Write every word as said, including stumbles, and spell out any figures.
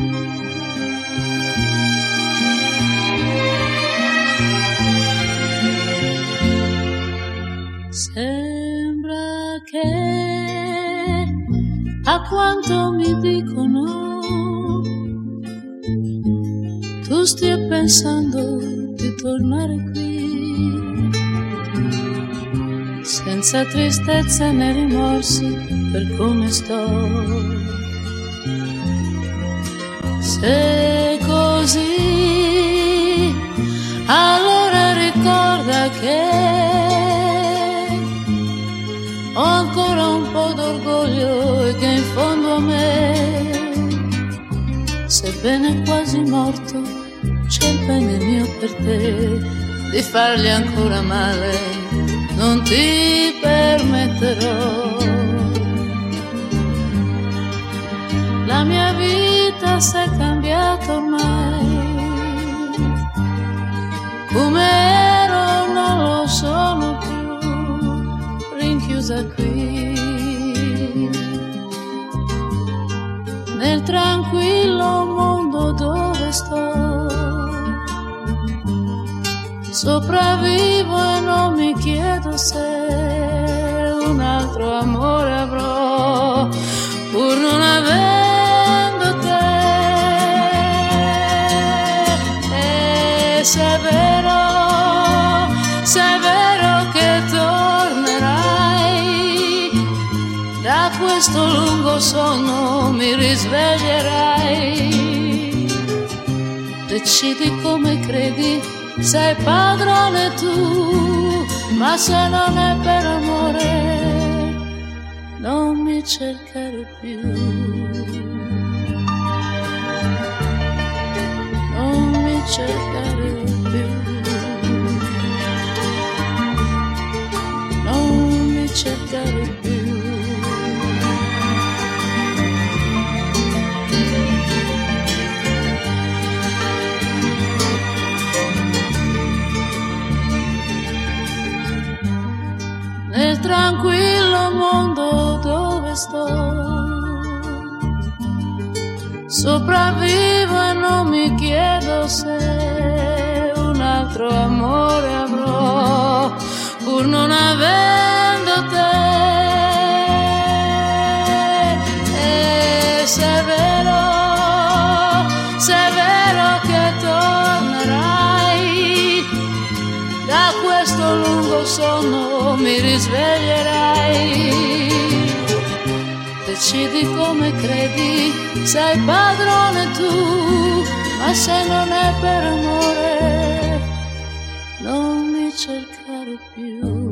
Sembra che a quanto mi dicono tu stia pensando di tornare qui, senza tristezza né rimorsi per come sto. Se così, allora ricorda che ho ancora un po' d'orgoglio e che in fondo a me, sebbene quasi morto, c'è il bene mio per te. Di fargli ancora male non ti permetterò. La mia vita s'è cambiata ormai, come ero non lo sono più, rinchiusa qui nel tranquillo mondo dove sto. Sopravvivo e non mi chiedo se un altro amore avrò, pur non avendo te. E se è vero, se è vero che tornerai, da questo lungo sonno mi risveglierai. Decidi come credi, sei padrone tu, ma se non è per amore non mi cercare più. Non mi cercare più. Non mi cercare più. Nel tranquillo mondo dove sto, sopravvivo e non mi chiedo se un altro amore avrò, pur non avendo te. E se è vero, se è vero che tornerai, da questo lungo sonno mi risveglierai. Decidi come credi, sei padrone tu, ma se non è per amore non mi cercare più.